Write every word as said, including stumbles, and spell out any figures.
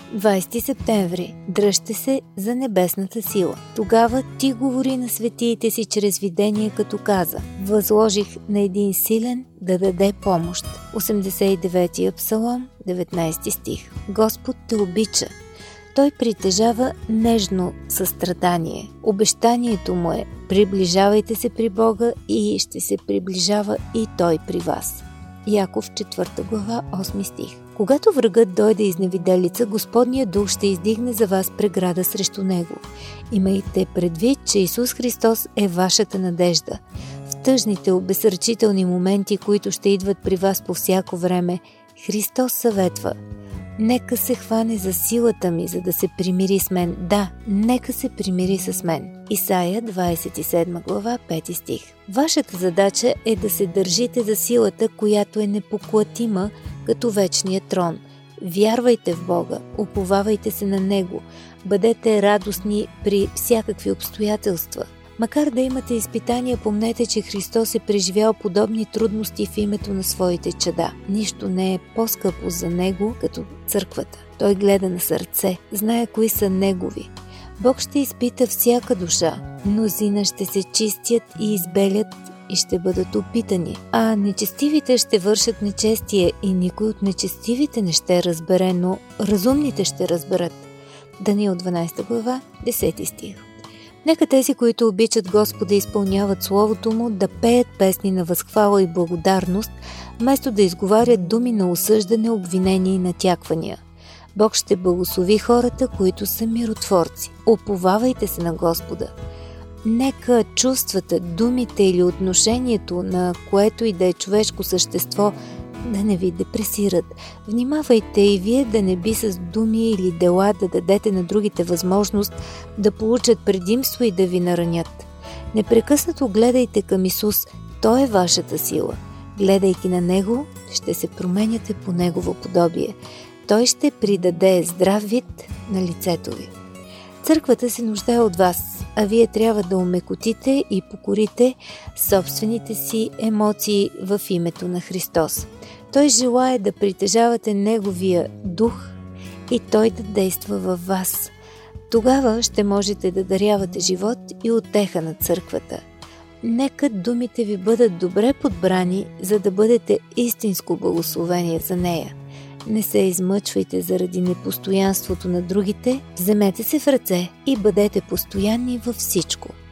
двайсети септември. Дръжте се за небесната сила. Тогава ти говори на светиите си чрез видение, като каза: възложих на един силен да даде помощ. осемдесет и девети псалом, деветнайсети стих. Господ те обича. Той притежава нежно състрадание. Обещанието му е: приближавайте се при Бога и ще се приближава и Той при вас. Яков четвърта глава, осми стих. Когато врагът дойде изневиделица, Господният дух ще издигне за вас преграда срещу него. Имайте предвид, че Исус Христос е вашата надежда. В тъжните, обезсърчителни моменти, които ще идват при вас по всяко време, Христос съветва: нека се хване за силата ми, за да се примири с мен. Да, нека се примири с мен. Исаия двайсет и седма глава, пети стих. Вашата задача е да се държите за силата, която е непоклатима като вечния трон. Вярвайте в Бога, уповавайте се на Него, бъдете радостни при всякакви обстоятелства. Макар да имате изпитания, помнете, че Христос е преживял подобни трудности в името на своите чада. Нищо не е по-скъпо за Него като църквата. Той гледа на сърце, знае кои са Негови. Бог ще изпита всяка душа. Мнозина ще се чистят и избелят и ще бъдат опитани. А нечестивите ще вършат нечестие и никой от нечестивите не ще разбере, но разумните ще разберат. Даниил дванайсета глава, десети стих. Нека тези, които обичат Господа, изпълняват Словото Му, да пеят песни на възхвала и благодарност, вместо да изговарят думи на осъждане, обвинения и натяквания. Бог ще благослови хората, които са миротворци. Уповавайте се на Господа. Нека чувствата, думите или отношението на което и да е човешко същество да не ви депресират. Внимавайте и вие да не би с думи или дела да дадете на другите възможност да получат предимство и да ви наранят. Непрекъснато гледайте към Исус, Той е вашата сила. Гледайки на Него, ще се променяте по Негово подобие. Той ще придаде здрав вид на лицето ви. Църквата се нуждае от вас, а вие трябва да омекотите и покорите собствените си емоции в името на Христос. Той желае да притежавате Неговия дух и Той да действа във вас. Тогава ще можете да дарявате живот и утеха на църквата. Нека думите ви бъдат добре подбрани, за да бъдете истинско благословение за нея. Не се измъчвайте заради непостоянството на другите, вземете се в ръце и бъдете постоянни във всичко.